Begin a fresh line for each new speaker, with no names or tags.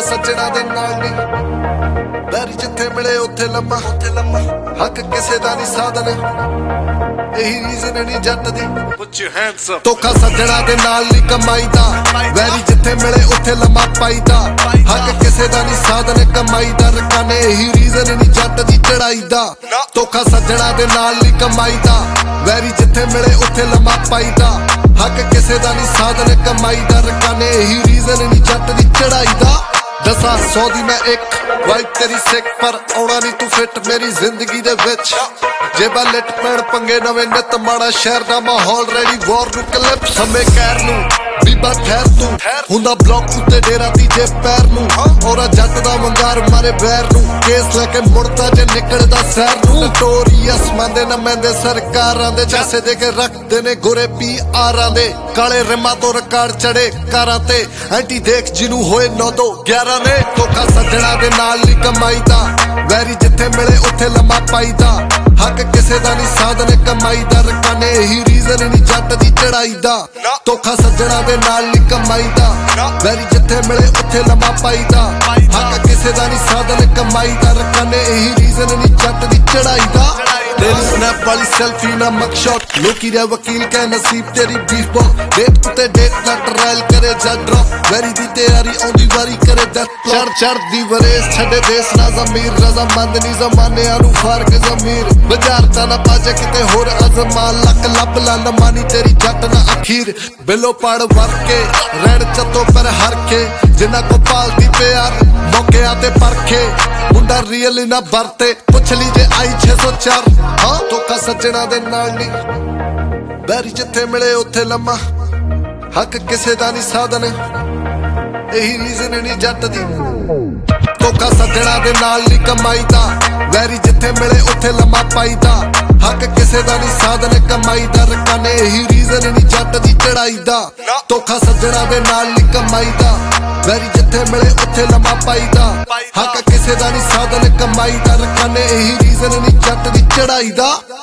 सज्जना दे नाल नी बैरी जिथे मिले उत्थे लम्मा हक किसे दा नहीं साधन यही रीजन नहीं जट दी धोखा सज्जना दे नाल नी कमाई दा बैरी जिथे मिले उत्थे लम्मा पाई दा हक किसे दा नहीं साधन कमाई दा रकाने यही रीजन नहीं जट दी चढ़ाई दा धोखा सज्जना दे नाल नी कमाई दा बैरी जिथे मिले उत्थे लम्मा पाई दा हक किसे दा नहीं साधन कमाई दा रकाने यही रीजन नहीं जट दी चढ़ाई दा 10-100 दी मैं एक वाइब तेरी सिक पर आउणा नहीं तू फिट मेरी जिंदगी दे विच जेबा लिट पैण पंगे नवे नित माड़ा शहर दा माहौल रेडी वॉर नू क्लिप समय कैर नू बीबा ठहर तू हुंदा ब्लॉक उत्ते डेरा तीजे पैर नू और जट दा वंगार मारे बैर नू केस लेके मुड़दा जे निकलदा शहर नू नोटोरियस मंदे न मैंदे सरकारां दे पैसे दे के रखदे ने गोरे PR दे काले रिमा तो रिकॉर्ड चढ़े कारां ते एंटी देख जिनू होए 9-2-11 ने धोखा सज्जना दे नाल नी कमाई दा वैरी जिथे मिले उत्थे लम्मा पाई दा हक किसे दा नहीं साधन कमाई दा रकाने यही रीजन नहीं जट दी चढ़ाई दा धोखा सज्जना दे नाल नी कमाई दा वैरी जिथे मिले उत्थे लम्मा पाई दा हक किसे दा नहीं साधन कमाई दा रकाने यही रीजन नहीं जट दी चढ़ाई दा तेरी स्नैप वाली सेल्फी ना मकशॉट लोकी रे वकील कह नसीब तेरी बीफ बॉल डेट कुते डेट ना ट्रायल करे जट ड्रॉप वैरी दी तैयारी औंदी वारी करे डेथ चढ़ दी वरेस छड़े देश ना जमीर रजा मंद नी जमाने आनु फारक जमीर बजारता ना पाजे किते होर अजमा लक लब लन मानी तेरी जट ना अखीर बिलो पड़ वर के रेड चतो पर हर के जिन्ना को पालती प्यार मौके आते परखे मुंडा रियल ना बरते पुछ लीजे आई 604 हाँ धोखा सज्जना दे नाल नी बैरी जिथे मिले उत्थे लम्मा हक किसे दा नहीं साधन यही रीजन नहीं जट दी धोखा सज्जना दे नाल नी कमाई दा वैरी जिथे मिले उत्थे लम्मा पाई दा हक किसे दा नहीं साधन कमाई दा रकाने यही रीजन नहीं जट दी चढ़ाई दा धोखा सज्जना दे नाल नी कमाई दा वैरी जिथे मिले उत्थे लम्मा पाई दा हक किसे दा नहीं साधन कमाई दा रकाने यही रीजन नहीं जट दी चढ़ाई दा